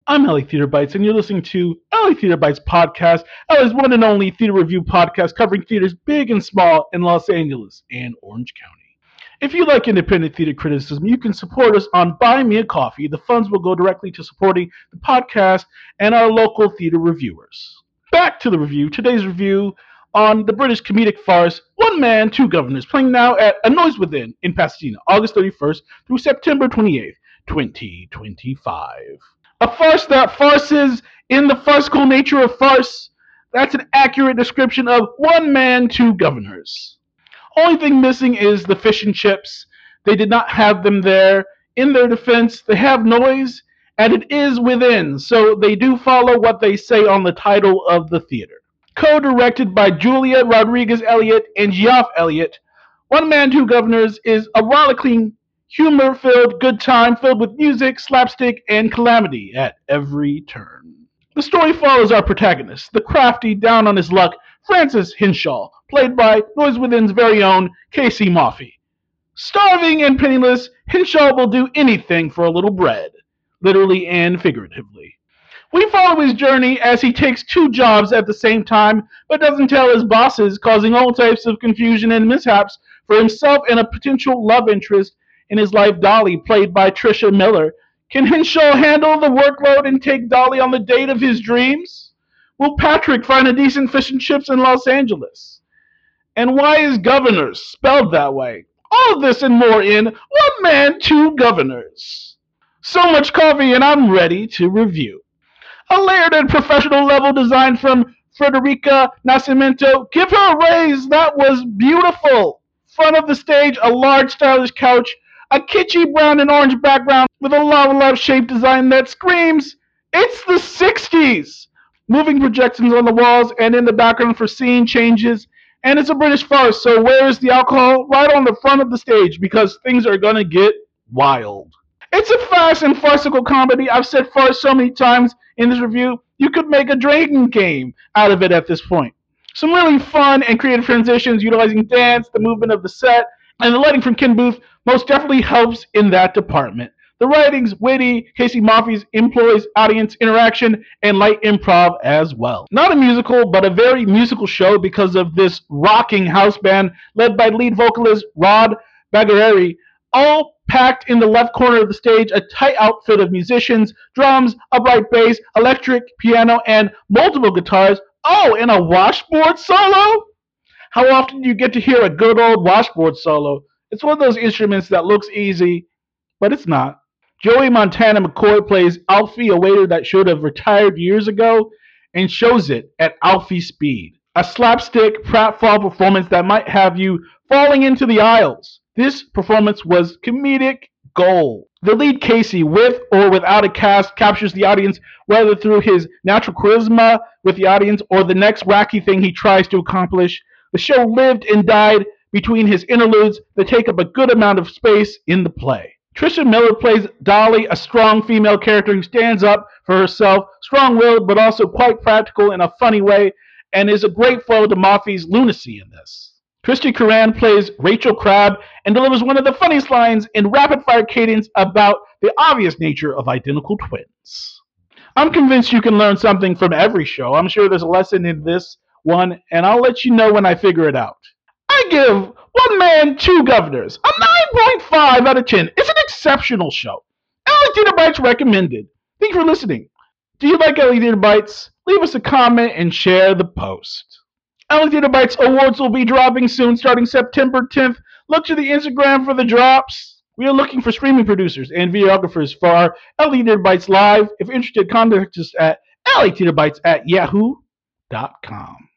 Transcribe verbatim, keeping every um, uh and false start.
I'm L A Theater Bites, and you're listening to L A Theater Bites podcast, L A's one and only theater review podcast covering theaters big and small in Los Angeles and Orange County. If you like independent theater criticism, you can support us on Buy Me a Coffee. The funds will go directly to supporting the podcast and our local theater reviewers. Back to the review. Today's review on the British comedic farce One Man, Two Governors, playing now at A Noise Within in Pasadena, August thirty-first through September twenty-eighth, twenty twenty-five. A farce that farces in the farcical nature of farce. That's an accurate description of One Man, Two Governors. Only thing missing is the fish and chips. They did not have them there. In their defense, they have noise, and it is within, so they do follow what they say on the title of the theater. Co-directed by Julia Rodriguez-Elliott and Geoff Elliott, One Man, Two Governors is a rollicking, humor-filled good time filled with music, slapstick, and calamity at every turn. The story follows our protagonist, the crafty, down-on-his-luck Francis Hinshaw, played by Noise Within's very own Casey Moffey. Starving and penniless, Hinshaw will do anything for a little bread, literally and figuratively. We follow his journey as he takes two jobs at the same time, but doesn't tell his bosses, causing all types of confusion and mishaps for himself and a potential love interest in his life, Dolly, played by Tricia Miller. Can Hinshaw handle the workload and take Dolly on the date of his dreams? Will Patrick find a decent fish and chips in Los Angeles? And why is Governors spelled that way? All of this and more in One Man, Two Governors. So much coffee and I'm ready to review. A layered and professional level design from Frederica Nascimento. Give her a raise, that was beautiful. Front of the stage, a large stylish couch, a kitschy brown and orange background with a lava lamp shaped design that screams, it's the sixties! Moving projections on the walls and in the background for scene changes. And it's a British farce, so where's the alcohol? Right on the front of the stage, because things are gonna get wild. It's a fast and farcical comedy. I've said farce so many times in this review, you could make a drinking game out of it at this point. Some really fun and creative transitions utilizing dance, the movement of the set, and the lighting from Ken Booth most definitely helps in that department. The writing's witty, Casey Moffey's employs audience interaction, and light improv as well. Not a musical, but a very musical show because of this rocking house band led by lead vocalist Rod Bagareri, all packed in the left corner of the stage, a tight outfit of musicians, drums, upright bass, electric piano, and multiple guitars. Oh, and a washboard solo? How often do you get to hear a good old washboard solo? It's one of those instruments that looks easy, but it's not. Joey Montana McCoy plays Alfie, a waiter that should have retired years ago, and shows it at Alfie speed. A slapstick pratfall performance that might have you falling into the aisles. This performance was comedic gold. The lead, Casey, with or without a cast, captures the audience whether through his natural charisma with the audience or the next wacky thing he tries to accomplish. The show lived and died between his interludes that take up a good amount of space in the play. Tricia Miller plays Dolly, a strong female character who stands up for herself, strong-willed but also quite practical in a funny way, and is a great foil to Moffey's lunacy in this. Christy Curran plays Rachel Crabb and delivers one of the funniest lines in rapid-fire cadence about the obvious nature of identical twins. I'm convinced you can learn something from every show. I'm sure there's a lesson in this one, and I'll let you know when I figure it out. I give One Man, Two Governors a nine point five out of ten. It's an exceptional show. L A Theater Bites recommended. Thank you for listening. Do you like L A Theater Bites? Leave us a comment and share the post. L A Theater Bites awards will be dropping soon, starting September tenth. Look to the Instagram for the drops. We are looking for streaming producers and videographers for our L A Theater Bites Live. If you're interested, contact us at L A Theater Bites at yahoo dot com.